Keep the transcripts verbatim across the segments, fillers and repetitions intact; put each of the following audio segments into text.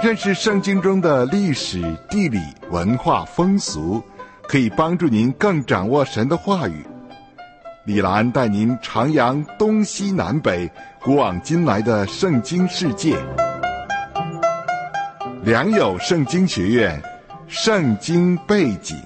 认识圣经中的历史、地理、文化、风俗，可以帮助您更掌握神的话语。李兰带您徜徉东西南北、古往今来的圣经世界。良友圣经学院，圣经背景。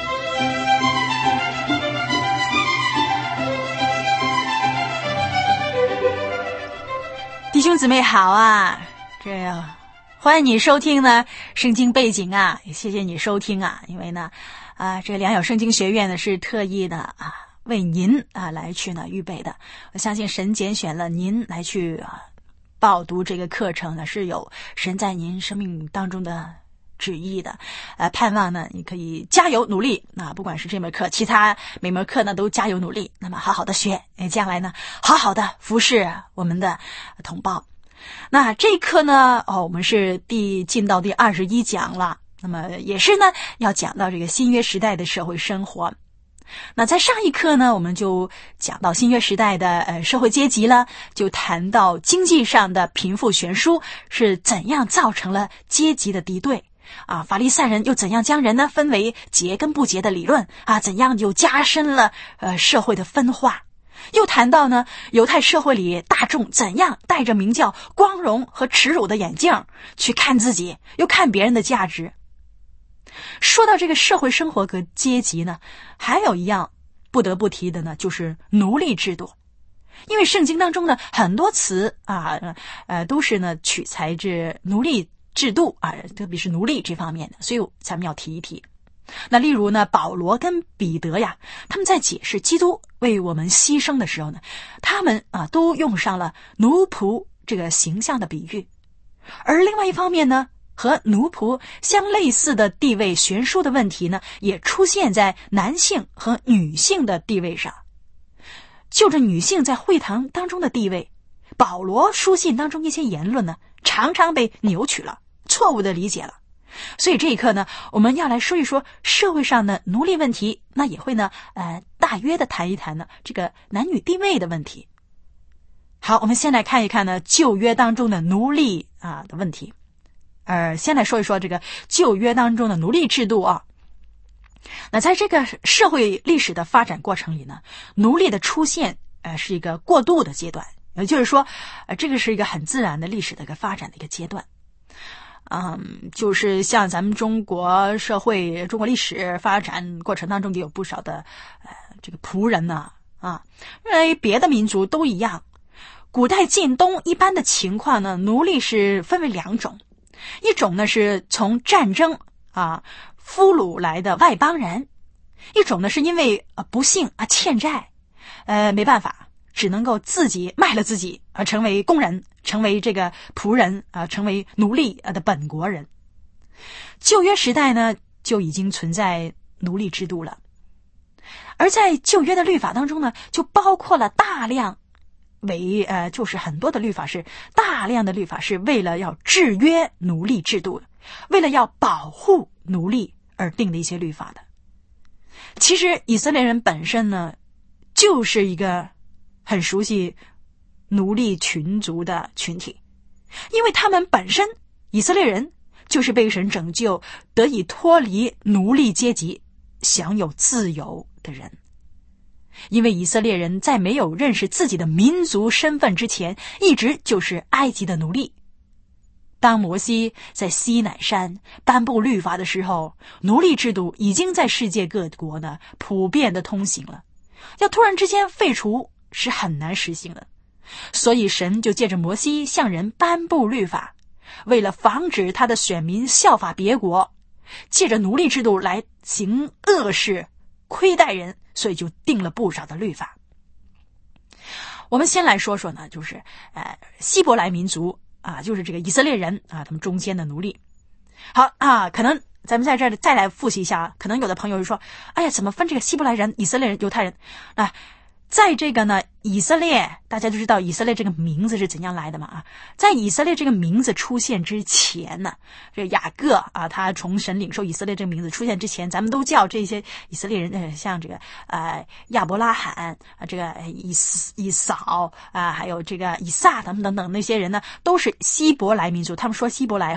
弟兄姊妹好啊，这样欢迎你收听呢圣经背景啊，也谢谢你收听啊，因为呢啊这个良友圣经学院呢是特意的啊为您啊来去呢预备的。我相信神拣选了您来去啊报读这个课程呢，是有神在您生命当中的旨意的。呃盼望呢你可以加油努力，那不管是这门课其他每门课呢都加油努力，那么好好的学，将来呢好好的服侍我们的同胞。那这一课呢哦我们是第进到第二十一讲了，那么也是呢要讲到这个新约时代的社会生活。那在上一课呢我们就讲到新约时代的呃社会阶级了，就谈到经济上的贫富悬殊是怎样造成了阶级的敌对啊，法利赛人又怎样将人呢分为洁跟不洁的理论啊，怎样又加深了呃社会的分化。又谈到呢犹太社会里大众怎样戴着名叫光荣和耻辱的眼镜去看自己又看别人的价值。说到这个社会生活和阶级呢，还有一样不得不提的呢就是奴隶制度。因为圣经当中呢很多词啊呃都是呢取材自奴隶制度啊，特别是奴隶这方面的，所以咱们要提一提。那例如呢保罗跟彼得呀，他们在解释基督为我们牺牲的时候呢，他们啊都用上了奴仆这个形象的比喻。而另外一方面呢，和奴仆相类似的地位悬殊的问题呢，也出现在男性和女性的地位上。就着女性在会堂当中的地位，保罗书信当中一些言论呢，常常被扭曲了，错误的理解了。所以这一课呢，我们要来说一说社会上的奴隶问题，那也会呢呃大约的谈一谈呢这个男女地位的问题。好，我们先来看一看呢旧约当中的奴隶啊的问题。呃，先来说一说这个旧约当中的奴隶制度啊。那在这个社会历史的发展过程里呢，奴隶的出现呃是一个过渡的阶段，也就是说呃这个是一个很自然的历史的一个发展的一个阶段。嗯，就是像咱们中国社会中国历史发展过程当中也有不少的呃这个仆人呢啊，因为别的民族都一样。古代近东一般的情况呢，奴隶是分为两种。一种呢是从战争啊俘虏来的外邦人，一种呢是因为呃不幸啊欠债，呃没办法只能够自己卖了自己而、呃、成为工人，成为这个仆人啊、呃，成为奴隶啊的本国人。旧约时代呢就已经存在奴隶制度了，而在旧约的律法当中呢，就包括了大量为呃，就是很多的律法是大量的律法是为了要制约奴隶制度的，为了要保护奴隶而定的一些律法的。其实以色列人本身呢，就是一个很熟悉奴隶群族的群体，因为他们本身以色列人就是被神拯救，得以脱离奴隶阶级，享有自由的人。因为以色列人在没有认识自己的民族身份之前，一直就是埃及的奴隶。当摩西在西乃山颁布律法的时候，奴隶制度已经在世界各国呢普遍的通行了，要突然之间废除是很难实行的。所以神就借着摩西向人颁布律法，为了防止他的选民效法别国，借着奴隶制度来行恶事亏待人，所以就定了不少的律法。我们先来说说呢，就是呃希伯来民族啊，就是这个以色列人啊，他们中间的奴隶。好啊，可能咱们在这儿再来复习一下，可能有的朋友就说，哎呀，怎么分这个希伯来人、以色列人、犹太人啊？在这个呢，以色列大家都知道以色列这个名字是怎样来的嘛啊？在以色列这个名字出现之前呢，这个雅各啊，他从神领受以色列这个名字出现之前，咱们都叫这些以色列人，呃，像这个呃亚伯拉罕啊，这个以以扫啊，还有这个以撒等等等那些人呢，都是希伯来民族，他们说希伯来话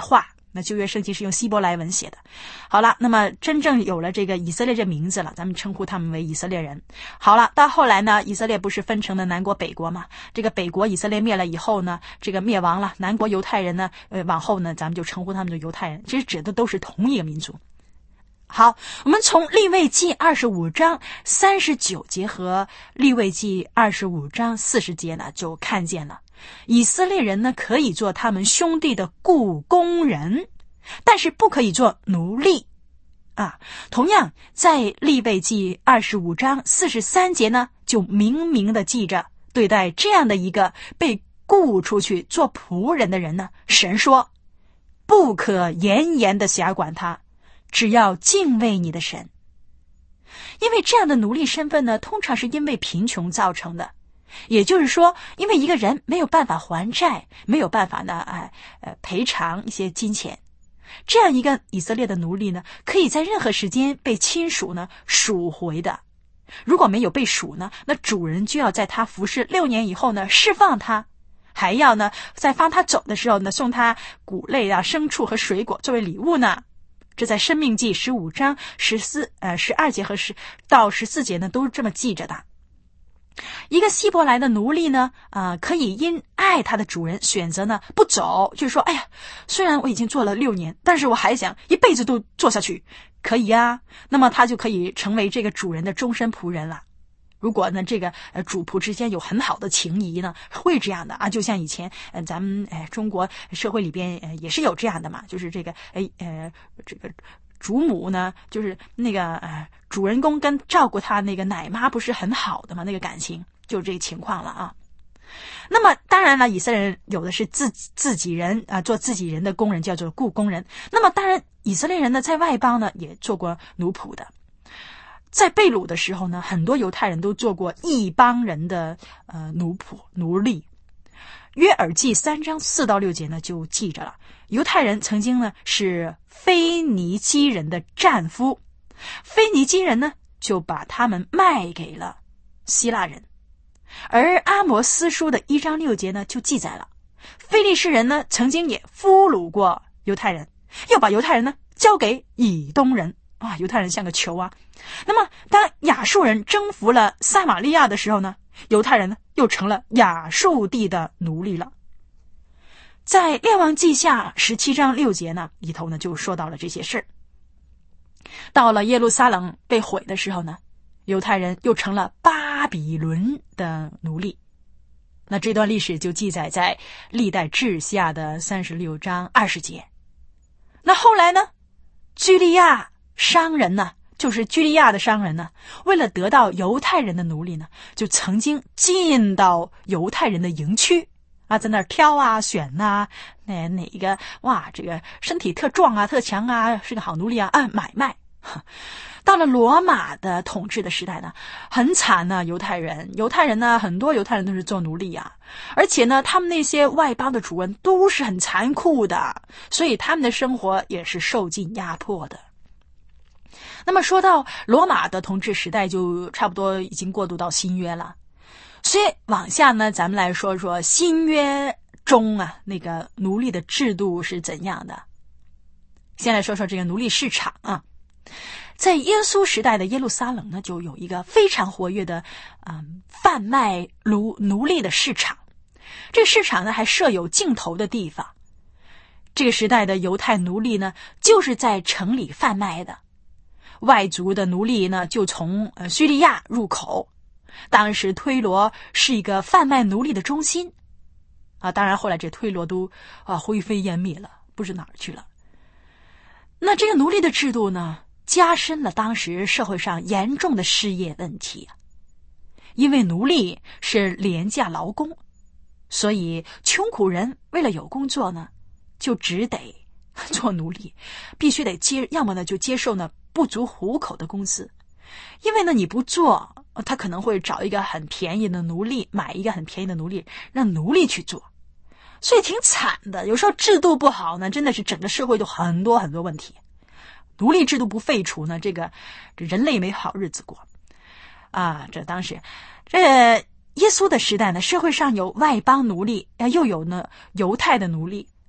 那旧约圣经是用希伯来文写的。好了，那么真正有了这个以色列这名字了，咱们称呼他们为以色列人。好了，到后来呢，以色列不是分成了南国北国嘛？这个北国以色列灭了以后呢，这个灭亡了，南国犹太人呢，呃，往后呢，咱们就称呼他们的犹太人，其实指的都是同一个民族。好，我们从利未记二十五章三十九节和利未记二十五章四十节呢，就看见了以色列人呢可以做他们兄弟的雇工人，但是不可以做奴隶啊。同样在利未记二十五章四十三节呢，就明明的记着对待这样的一个被雇出去做仆人的人呢，神说不可严严的辖管他，只要敬畏你的神。因为这样的奴隶身份呢，通常是因为贫穷造成的，也就是说，因为一个人没有办法还债，没有办法呢，哎，呃，赔偿一些金钱，这样一个以色列的奴隶呢，可以在任何时间被亲属呢赎回的。如果没有被赎呢，那主人就要在他服侍六年以后呢释放他，还要呢在放他走的时候呢送他谷类啊、牲畜和水果作为礼物呢。这在申命记十五章十四呃十二节和十到十四节呢都是这么记着的。一个希伯来的奴隶呢，啊、呃，可以因爱他的主人选择呢不走，就是说，哎呀，虽然我已经做了六年，但是我还想一辈子都做下去，可以啊。那么他就可以成为这个主人的终身仆人了。如果呢，这个呃主仆之间有很好的情谊呢，会这样的啊，就像以前呃咱们呃中国社会里边呃也是有这样的嘛，就是这个哎呃这个。主母呢，就是那个呃，主人公跟照顾他那个奶妈不是很好的嘛，那个感情就是这个情况了啊。那么当然了，以色列人有的是自自己人啊、呃，做自己人的工人叫做雇工人。那么当然，以色列人呢在外邦呢也做过奴仆的。在被掳的时候呢，很多犹太人都做过异邦人的呃奴仆奴隶。约珥记三章四到六节呢就记着了，犹太人曾经呢是腓尼基人的战夫，腓尼基人呢就把他们卖给了希腊人。而阿摩斯书的一章六节呢就记载了，非利士人呢曾经也俘虏过犹太人，要把犹太人呢交给以东人啊，犹太人像个球啊。那么当亚述人征服了撒玛利亚的时候呢，犹太人呢又成了亚述地的奴隶了。在列王记下十七章六节呢里头呢就说到了这些事儿。到了耶路撒冷被毁的时候呢，犹太人又成了巴比伦的奴隶。那这段历史就记载在历代志下的三十六章二十节。那后来呢，居利亚商人呢，就是居利亚的商人呢，为了得到犹太人的奴隶呢，就曾经进到犹太人的营区啊，在那儿挑啊选啊，哪哪一个哇，这个身体特壮啊特强啊，是个好奴隶啊，啊买卖。到了罗马的统治的时代呢，很惨呢、啊、犹太人犹太人呢很多犹太人都是做奴隶啊，而且呢他们那些外邦的主人都是很残酷的，所以他们的生活也是受尽压迫的。那么说到罗马的统治时代，就差不多已经过渡到新约了。所以往下呢，咱们来说说新约中啊那个奴隶的制度是怎样的。先来说说这个奴隶市场啊。在耶稣时代的耶路撒冷呢，就有一个非常活跃的嗯贩卖奴奴隶的市场。这个市场呢还设有镜头的地方。这个时代的犹太奴隶呢，就是在城里贩卖的。外族的奴隶呢，就从呃叙利亚入口。当时推罗是一个贩卖奴隶的中心啊，当然后来这推罗都啊灰飞烟灭了，不知哪儿去了。那这个奴隶的制度呢，加深了当时社会上严重的失业问题啊。因为奴隶是廉价劳工，所以穷苦人为了有工作呢，就只得做奴隶，必须得接，要么呢就接受呢不足糊口的工资。因为呢你不做，他可能会找一个很便宜的奴隶，买一个很便宜的奴隶，让奴隶去做，所以挺惨的。有时候制度不好呢，真的是整个社会都很多很多问题。奴隶制度不废除呢，这个这人类没好日子过啊！这当时这耶稣的时代呢，社会上有外邦奴隶，又有呢犹太的奴隶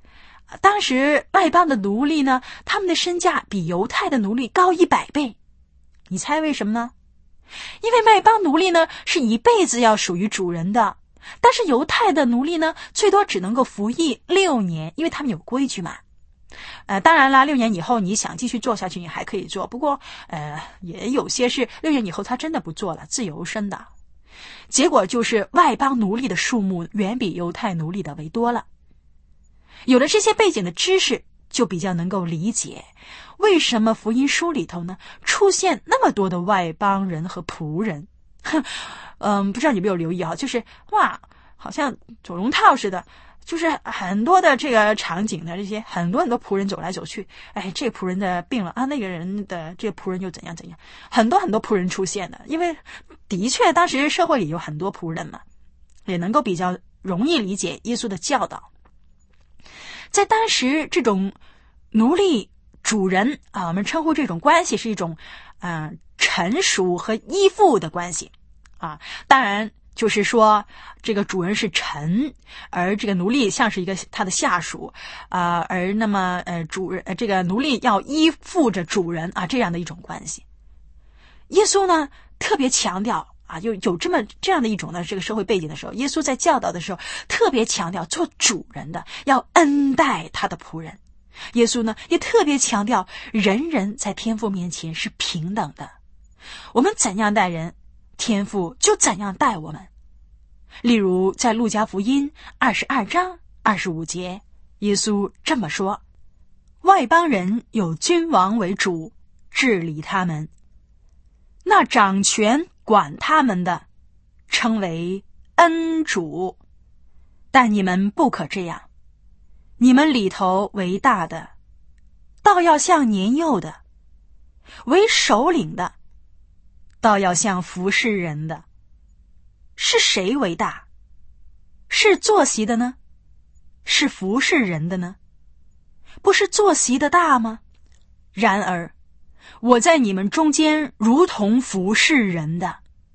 当时外邦的奴隶呢，他们的身价比犹太的奴隶高一百倍。你猜为什么呢？因为外邦奴隶呢是一辈子要属于主人的，但是犹太的奴隶呢最多只能够服役六年，因为他们有规矩嘛。呃，当然啦，六年以后你想继续做下去，你还可以做。不过，呃，也有些是六年以后他真的不做了，自由身的。结果就是外邦奴隶的数目远比犹太奴隶的为多了。有了这些背景的知识，就比较能够理解为什么福音书里头呢出现那么多的外邦人和仆人。嗯，不知道你有没有留意啊？就是哇，好像走龙套似的。就是很多的这个场景的这些很多很多仆人走来走去，哎，这个仆人的病了啊，那个人的这个仆人又怎样怎样，很多很多仆人出现的，因为的确当时社会里有很多仆人嘛，也能够比较容易理解耶稣的教导。在当时这种奴隶主人啊，我们称呼这种关系是一种嗯、呃、臣属和依附的关系啊，当然。就是说这个主人是臣，而这个奴隶像是一个他的下属啊、呃，而那么呃主人呃这个奴隶要依附着主人啊，这样的一种关系。耶稣呢特别强调啊，有有这么这样的一种的这个社会背景的时候，耶稣在教导的时候特别强调做主人的要恩待他的仆人。耶稣呢也特别强调人人在天父面前是平等的，我们怎样待人，天父就怎样待我们。例如在路加福音二十二章二十五节，耶稣这么说：外邦人有君王为主，治理他们，那掌权管他们的称为恩主。但你们不可这样，你们里头为大的倒要像年幼的，为首领的倒要像服侍人的。是谁为大？是坐席的呢？是服侍人的呢？不是坐席的大吗？然而我在你们中间如同服侍人的。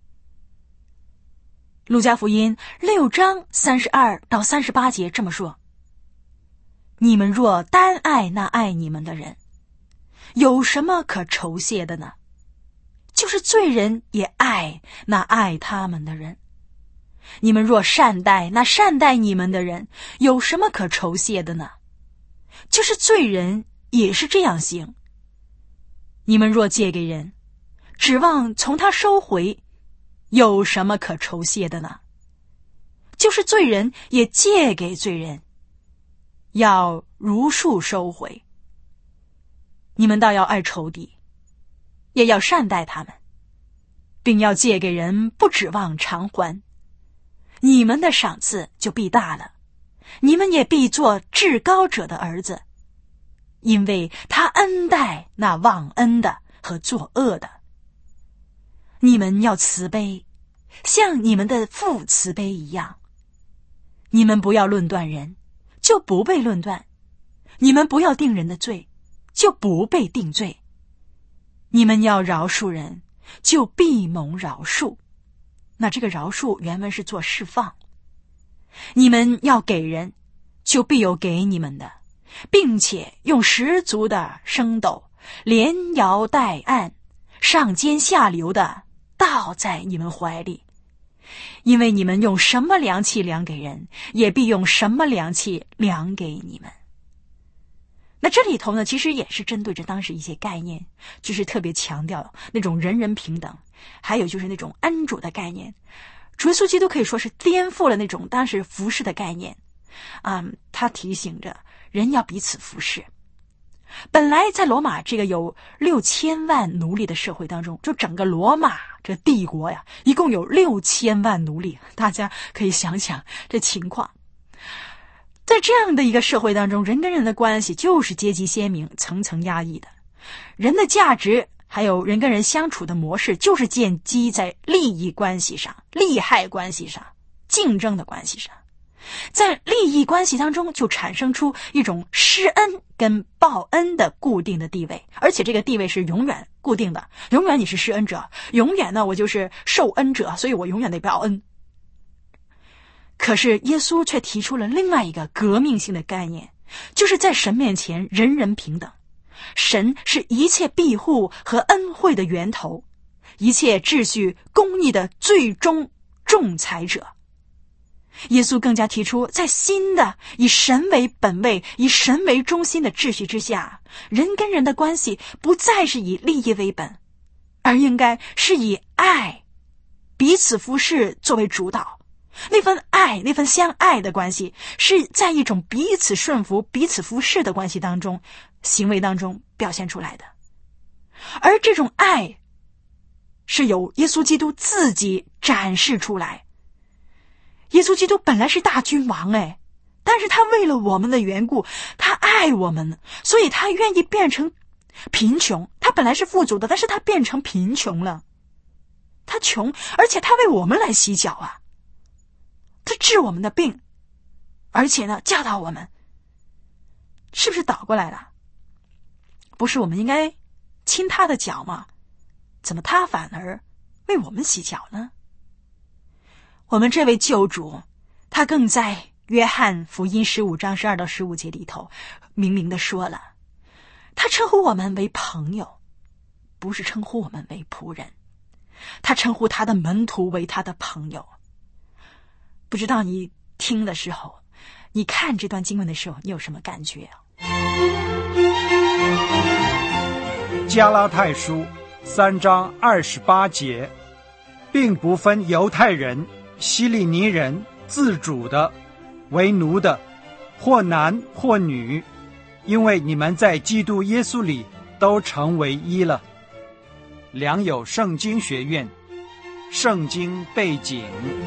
路加福音六章三十二到三十八节这么说：你们若单爱那爱你们的人，有什么可酬谢的呢？就是罪人也爱那爱他们的人。你们若善待那善待你们的人，有什么可酬谢的呢？就是罪人也是这样行。你们若借给人，指望从他收回，有什么可酬谢的呢？就是罪人也借给罪人，要如数收回。你们倒要爱仇敌，也要善待他们，并要借给人，不指望偿还。你们的赏赐就必大了，你们也必做至高者的儿子，因为他恩待那忘恩的和作恶的。你们要慈悲，像你们的父慈悲一样。你们不要论断人，就不被论断；你们不要定人的罪，就不被定罪。你们要饶恕人，就必蒙饶恕。那这个饶恕原文是做释放。你们要给人，就必有给你们的，并且用十足的升斗，连摇带按，上尖下流的倒在你们怀里。因为你们用什么量器量给人，也必用什么量器量给你们。那这里头呢，其实也是针对着当时一些概念，就是特别强调那种人人平等，还有就是那种恩主的概念。主耶稣基督可以说是颠覆了那种当时服侍的概念啊、嗯，他提醒着人要彼此服侍。本来在罗马这个有六千万奴隶的社会当中，就整个罗马这个帝国呀，一共有六千万奴隶，大家可以想想这情况。在这样的一个社会当中，人跟人的关系就是阶级鲜明，层层压抑的。人的价值还有人跟人相处的模式，就是建基在利益关系上、利害关系上、竞争的关系上。在利益关系当中，就产生出一种施恩跟报恩的固定的地位，而且这个地位是永远固定的，永远你是施恩者，永远呢我就是受恩者，所以我永远得报恩。可是耶稣却提出了另外一个革命性的概念， 就是在神面前人人平等。神是一切庇护和恩惠的源头，一切秩序公义的最终仲裁者。耶稣更加提出，在新的以神为本位、以神为中心的秩序之下，人跟人的关系不再是以利益为本，而应该是以爱、彼此服侍作为主导。那份爱，那份相爱的关系，是在一种彼此顺服、彼此服侍的关系当中、行为当中表现出来的。而这种爱是由耶稣基督自己展示出来。耶稣基督本来是大君王哎，但是他为了我们的缘故，他爱我们，所以他愿意变成贫穷。他本来是富足的，但是他变成贫穷了。他穷，而且他为我们来洗脚啊，他治我们的病，而且呢教导我们。是不是倒过来了？不是我们应该亲他的脚吗？怎么他反而为我们洗脚呢？我们这位救主，他更在约翰福音十五章十二到十五节里头明明的说了，他称呼我们为朋友，不是称呼我们为仆人。他称呼他的门徒为他的朋友。不知道你听的时候，你看这段经文的时候，你有什么感觉啊？ 加拉太书三章二十八节，并不分犹太人、希利尼人、自主的、为奴的，或男或女，因为你们在基督耶稣里都成为一了。良友圣经学院，圣经背景。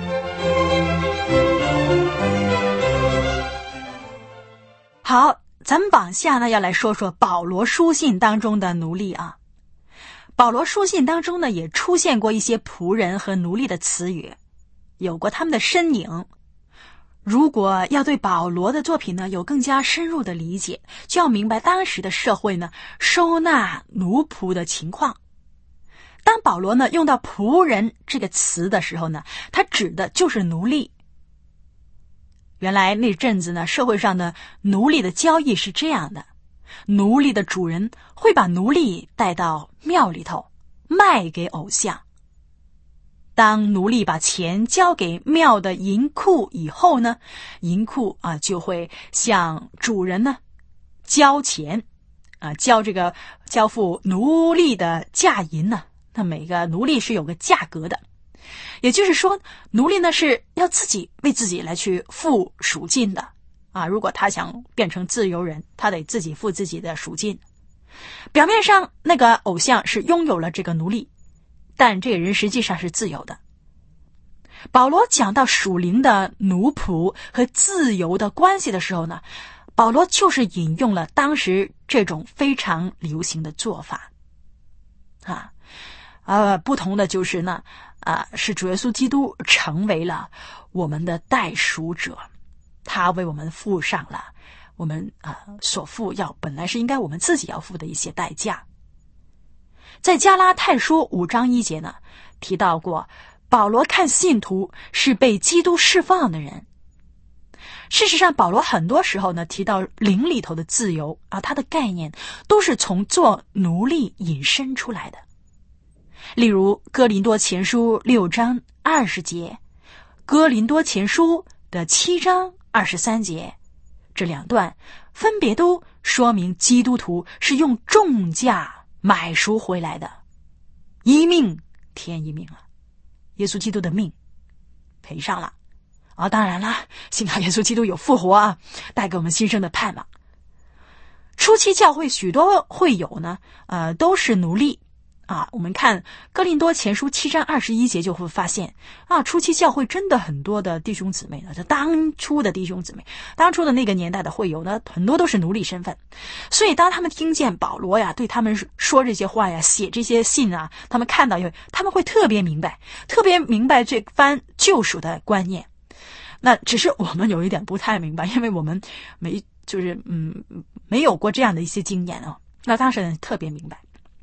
好，咱们往下呢要来说说保罗书信当中的奴隶啊。保罗书信当中呢也出现过一些仆人和奴隶的词语，有过他们的身影。如果要对保罗的作品呢有更加深入的理解，就要明白当时的社会呢收纳奴仆的情况。当保罗呢用到仆人这个词的时候呢，他指的就是奴隶。原来那阵子呢，社会上的奴隶的交易是这样的，奴隶的主人会把奴隶带到庙里头卖给偶像。当奴隶把钱交给庙的银库以后呢，银库啊就会向主人呢交钱啊，交这个交付奴隶的价银呢。那每个奴隶是有个价格的，也就是说，奴隶呢是要自己为自己来去付赎金的啊。如果他想变成自由人，他得自己付自己的赎金。表面上那个偶像是拥有了这个奴隶，但这个人实际上是自由的。保罗讲到属灵的奴仆和自由的关系的时候呢，保罗就是引用了当时这种非常流行的做法啊。呃，不同的就是呢，啊、呃，是主耶稣基督成为了我们的代赎者，他为我们付上了我们啊、呃、所付要本来是应该我们自己要付的一些代价。在加拉太书五章一节呢，提到过，保罗看信徒是被基督释放的人。事实上，保罗很多时候呢提到灵里头的自由啊，他的概念都是从做奴隶引申出来的。例如哥林多前书六章二十节，哥林多前书的七章二十三节，这两段分别都说明基督徒是用重价买赎回来的，一命添一命啊，耶稣基督的命赔上了啊！当然了，幸好耶稣基督有复活啊，带给我们新生的盼望。初期教会许多会友呢，呃，都是奴隶。啊，我们看哥林多前书七章二十一节就会发现啊，初期教会真的很多的弟兄姊妹呢，这当初的弟兄姊妹，当初的那个年代的会友呢，很多都是奴隶身份，所以当他们听见保罗呀对他们说这些话呀，写这些信啊，他们看到以后，他们会特别明白，特别明白这番救赎的观念。那只是我们有一点不太明白，因为我们没就是嗯没有过这样的一些经验哦。那当时人特别明白。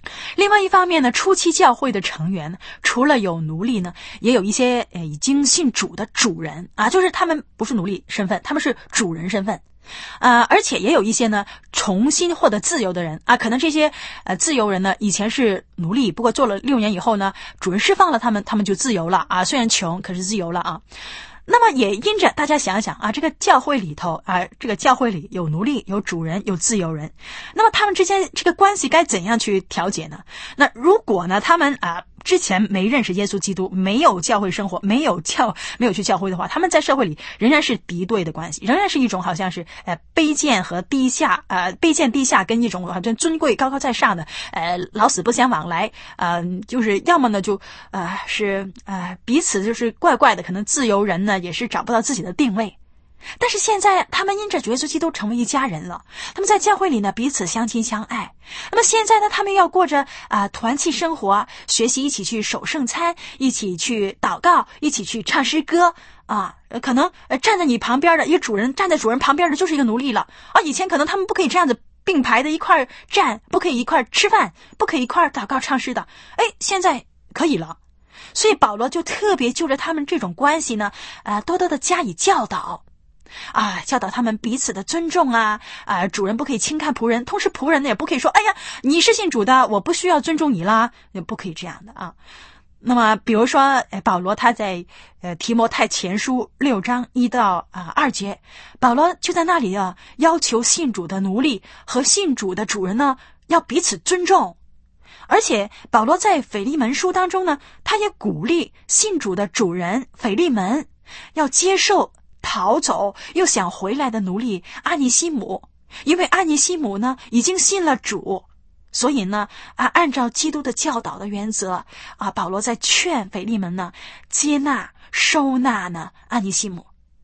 另外一方面呢，初期教会的成员呢，除了有奴隶呢，也有一些呃已经信主的主人啊，就是他们不是奴隶身份，他们是主人身份。呃，而且也有一些呢重新获得自由的人啊，可能这些呃自由人呢以前是奴隶，不过做了六年以后呢，主人释放了他们，他们就自由了啊，虽然穷，可是自由了啊。那么也因着大家想想啊，这个教会里头啊，这个教会里有奴隶，有主人，有自由人，那么他们之间这个关系该怎样去调节呢？那如果呢他们啊之前没认识耶稣基督，没有教会生活，没有教没有去教会的话，他们在社会里仍然是敌对的关系，仍然是一种好像是呃卑贱和低下呃卑贱低下跟一种好像尊贵高高在上的呃老死不相往来，呃就是要么呢就呃是呃彼此就是怪怪的，可能自由人呢也是找不到自己的定位。但是现在他们因着耶稣基督成为一家人了，他们在教会里呢彼此相亲相爱。那么现在呢他们要过着啊、呃、团契生活，学习一起去守圣餐，一起去祷告，一起去唱诗歌啊。可能呃站在你旁边的一个主人，站在主人旁边的就是一个奴隶了啊。以前可能他们不可以这样子并排的一块站，不可以一块吃饭，不可以一块祷告唱诗的，哎，现在可以了。所以保罗就特别就着他们这种关系呢呃多多的加以教导啊，教导他们彼此的尊重啊，啊，主人不可以轻看仆人，同时仆人呢也不可以说，哎呀，你是信主的，我不需要尊重你啦，也不可以这样的啊。那么，比如说，保罗他在呃提摩太前书六章一到啊二节，保罗就在那里啊要求信主的奴隶和信主的主人呢要彼此尊重。而且保罗在腓利门书当中呢，他也鼓励信主的主人腓利门要接受逃走又想回来的奴隶阿尼西姆，因为阿尼西姆呢已经信了主，所以呢啊按照基督的教导的原则啊，保罗在劝腓利门呢接纳收纳呢阿尼西姆。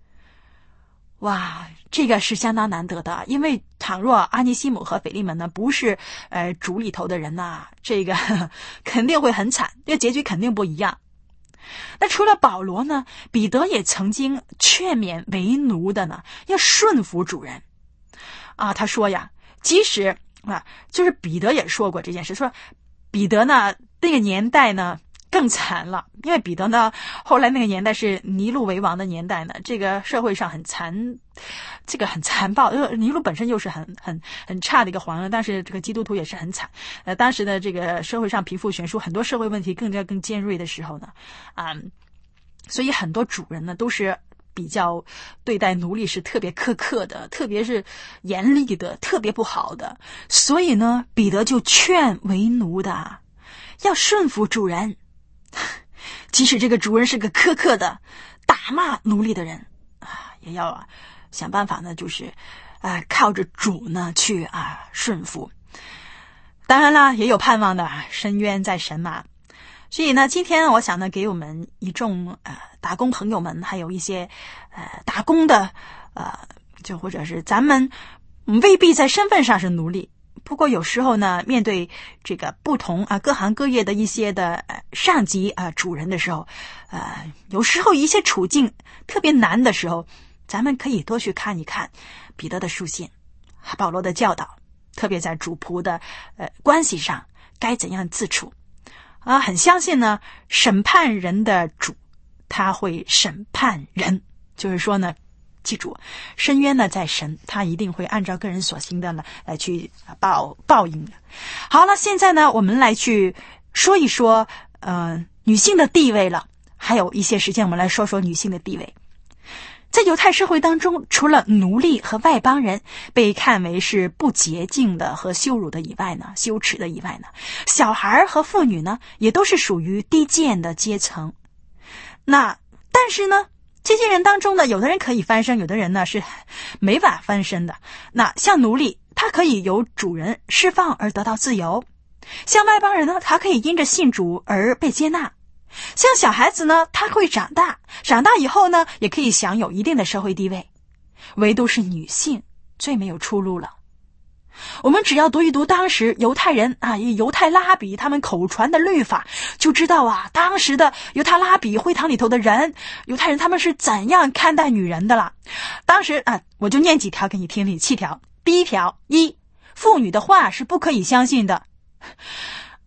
哇，这个是相当难得的，因为倘若阿尼西姆和腓利门呢不是呃主里头的人呐、啊，这个呵呵肯定会很惨，这个结局肯定不一样。那除了保罗呢，彼得也曾经劝勉为奴的呢要顺服主人啊。他说呀，即使啊，就是彼得也说过这件事，说彼得呢那个年代呢更惨了，因为彼得呢后来那个年代是尼禄为王的年代呢，这个社会上很残这个很残暴，尼禄本身又是很很很差的一个皇上，但是这个基督徒也是很惨。呃，当时的这个社会上贫富悬殊，很多社会问题更加更尖锐的时候呢，啊、嗯，所以很多主人呢都是比较对待奴隶是特别苛刻的，特别是严厉的，特别不好的。所以呢，彼得就劝为奴的要顺服主人，即使这个主人是个苛刻的打骂奴隶的人啊，也要啊想办法呢，就是啊、呃、靠着主呢去啊顺服。当然啦，也有盼望的，深渊在神嘛。所以呢，今天我想呢，给我们一众呃打工朋友们，还有一些呃打工的呃，就或者是咱们未必在身份上是奴隶，不过有时候呢，面对这个不同啊各行各业的一些的呃上级啊主人的时候，呃，有时候一些处境特别难的时候，咱们可以多去看一看彼得的书信，保罗的教导，特别在主仆的呃关系上该怎样自处。啊，很相信呢，审判人的主，他会审判人。就是说呢，记住，深渊呢在神，他一定会按照个人所行的呢来去报报应的。好了，现在呢，我们来去说一说呃女性的地位了，还有一些时间我们来说说女性的地位。在犹太社会当中，除了奴隶和外邦人被看为是不洁净的和羞辱的以外呢，羞耻的以外呢，小孩和妇女呢，也都是属于低贱的阶层。那但是呢，这些人当中呢，有的人可以翻身，有的人呢是没法翻身的。那像奴隶，他可以由主人释放而得到自由；像外邦人呢，他可以因着信主而被接纳。像小孩子呢，他会长大，长大以后呢，也可以享有一定的社会地位。唯独是女性最没有出路了。我们只要读一读当时犹太人啊，犹太拉比他们口传的律法，就知道啊，当时的犹太拉比会堂里头的人，犹太人他们是怎样看待女人的了。当时啊，我就念几条给你听，里七条。第一条，一，妇女的话是不可以相信的。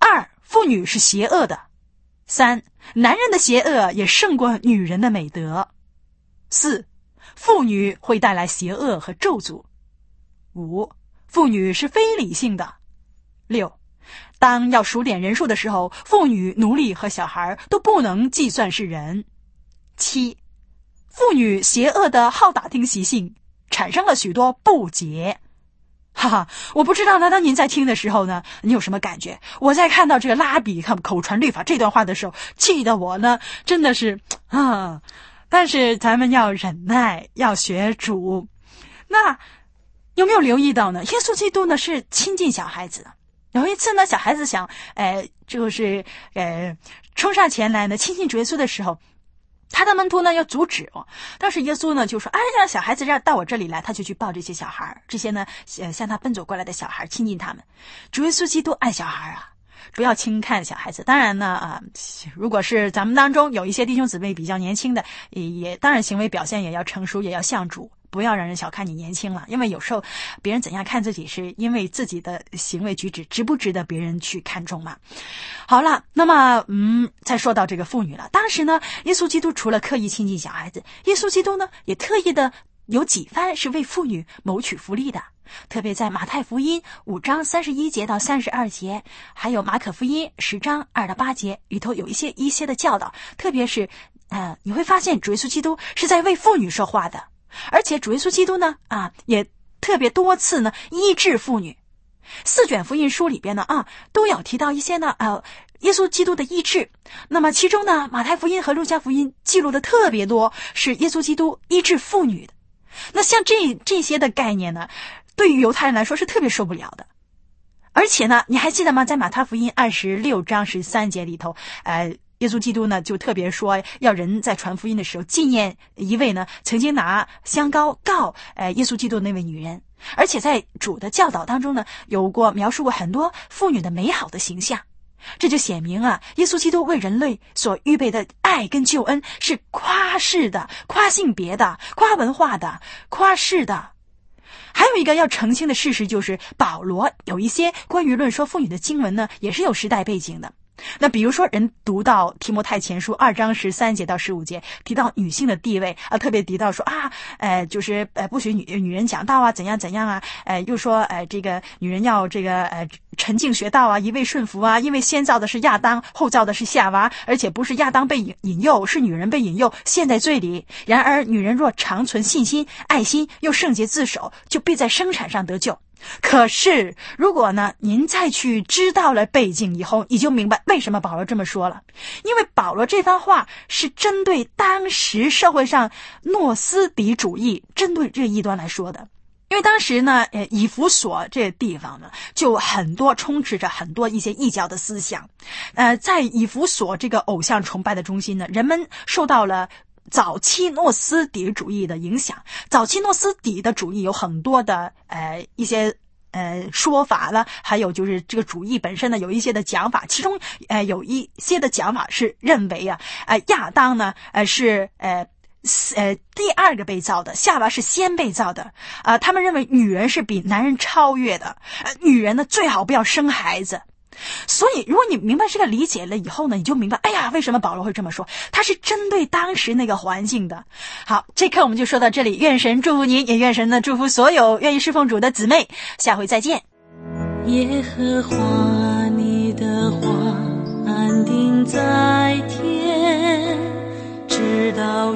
二，妇女是邪恶的。三，男人的邪恶也胜过女人的美德。四，妇女会带来邪恶和咒诅。五，妇女是非理性的。六，当要数点人数的时候，妇女、奴隶和小孩都不能计算是人。七，妇女邪恶的好打听习性产生了许多不洁。哈哈，我不知道呢，当您在听的时候呢，你有什么感觉？我在看到这个拉比看口传律法这段话的时候，气得我呢真的是啊！但是咱们要忍耐，要学主。那有没有留意到呢？耶稣基督呢是亲近小孩子的。有一次呢，小孩子想，呃，就是呃冲上前来呢亲近主耶稣的时候，他的门徒呢要阻止哦，但是耶稣呢就说：“哎，让小孩子让到我这里来。”他就去抱这些小孩，这些呢，呃，向他奔走过来的小孩，亲近他们。主耶稣基督爱小孩啊，不要轻看小孩子。当然呢，啊、呃，如果是咱们当中有一些弟兄姊妹比较年轻的，也也当然行为表现也要成熟，也要像主。不要让人小看你年轻了，因为有时候别人怎样看自己，是因为自己的行为举止值不值得别人去看重嘛。好了，那么嗯，再说到这个妇女了。当时呢，耶稣基督除了刻意亲近小孩子，耶稣基督呢也特意的有几番是为妇女谋取福利的。特别在马太福音五章三十一节到三十二节，还有马可福音十章二到八节里头有一些一些的教导，特别是呃，你会发现主耶稣基督是在为妇女说话的。而且主耶稣基督呢啊也特别多次呢医治妇女。四卷福音书里边呢啊都有提到一些呢呃耶稣基督的医治。那么其中呢马太福音和路加福音记录的特别多是耶稣基督医治妇女的。那像这这些的概念呢，对于犹太人来说是特别受不了的。而且呢，你还记得吗？在马太福音二十六章十三节里头，呃耶稣基督呢就特别说要人在传福音的时候纪念一位呢曾经拿香膏告呃耶稣基督的那位女人。而且在主的教导当中呢有过描述过很多妇女的美好的形象。这就显明啊，耶稣基督为人类所预备的爱跟救恩是夸世的、夸性别的、夸文化的、夸世的。还有一个要澄清的事实，就是保罗有一些关于论说妇女的经文呢也是有时代背景的。那比如说人读到提摩太前书二章十三节到十五节，提到女性的地位啊，特别提到说啊，呃，就是呃不许女女人讲道啊，怎样怎样啊，呃，又说呃这个女人要这个呃沉静学道啊，一味顺服啊，因为先造的是亚当，后造的是夏娃，而且不是亚当被引引诱，是女人被引诱，陷在罪里。然而女人若长存信心、爱心，又圣洁自守，就必在生产上得救。可是如果呢您再去知道了背景以后，你就明白为什么保罗这么说了。因为保罗这番话是针对当时社会上诺斯底主义，针对这个异端来说的。因为当时呢呃，以弗所这个地方呢就很多充斥着很多一些异教的思想。呃，在以弗所这个偶像崇拜的中心呢，人们受到了早期诺斯底主义的影响。早期诺斯底的主义有很多的呃一些呃说法了，还有就是这个主义本身呢有一些的讲法，其中呃有一些的讲法是认为啊呃亚当呢呃是呃呃第二个被造的，夏娃是先被造的啊、呃、他们认为女人是比男人超越的，呃女人呢最好不要生孩子。所以如果你明白这个理解了以后呢，你就明白哎呀为什么保罗会这么说，他是针对当时那个环境的。好，这课我们就说到这里，愿神祝福您，也愿神呢祝福所有愿意侍奉主的姊妹，下回再见。 耶和华你的话安定在天，直到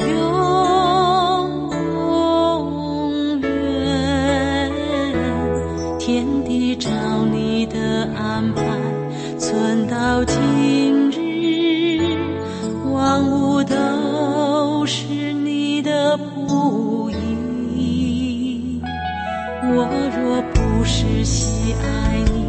永远，天地照你的安排存到今日，万物都是你的仆役。我若不是喜爱你